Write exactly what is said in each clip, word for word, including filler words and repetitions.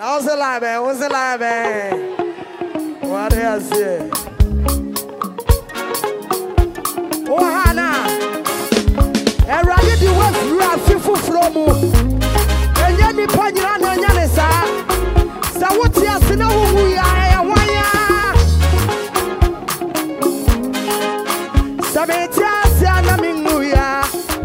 How's the live, man? What's the live, man? What is it? Oh, Hannah. And rather do what you are fearful from. And then the Panyana and Yanesa. So, what you are saying, we are. Sabetia, Siana Minguya.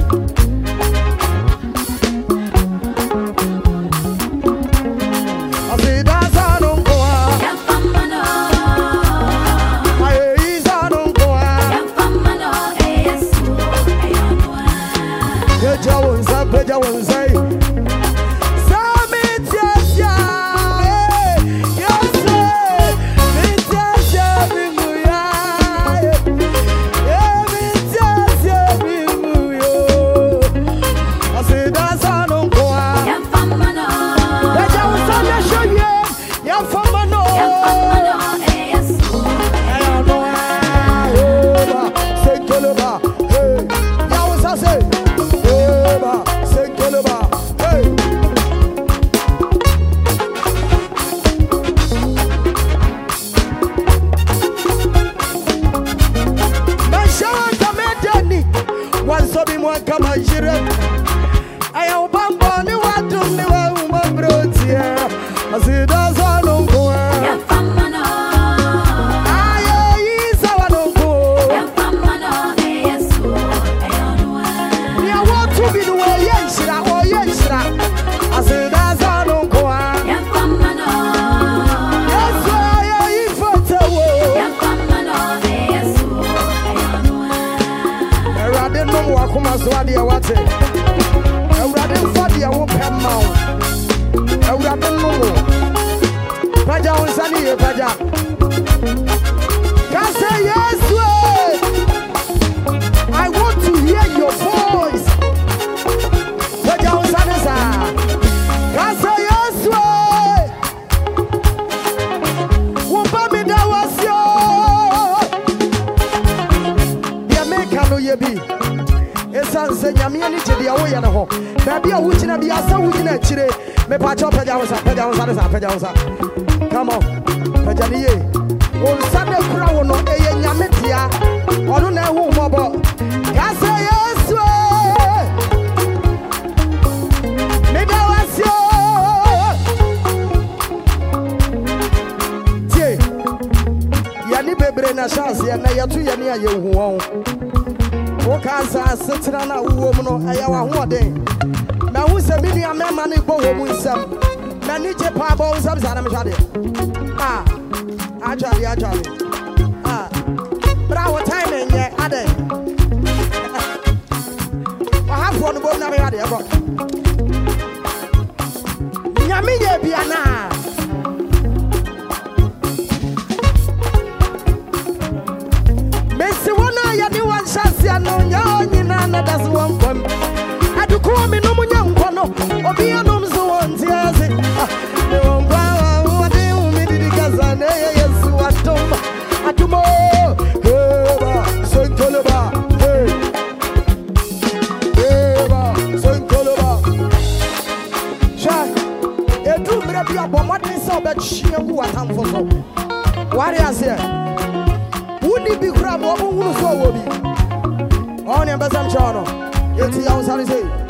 Beja won't say. I want to hear your voice. Come on, Pajani. On Sunday, crown on a Yamitia, or on a home. Cassa, yes, maybe I was your Yanni Bebrena Shasi, and I are two Yania, you won't. Okasa Sitrana woman, I are one day. Now, who's a million man, boy, with some Manija Pabos of Zanamadi. Ah. Actually, actually, ah, but our time in here, are they? I have one boat now. I have got Yamiya Biana. Messi, one eye, you want Shassia, no, Yana, that's one point. I do call me no more young one, or be a nom so one, yes. Atumo, Eva, Saint-Coleba, hey, Eva, Saint-Coleba. Shai, a two minute be a bomb, so that she and who are harmful. What is here? Would it be crab or who so will be? On your best channel, it's the outside.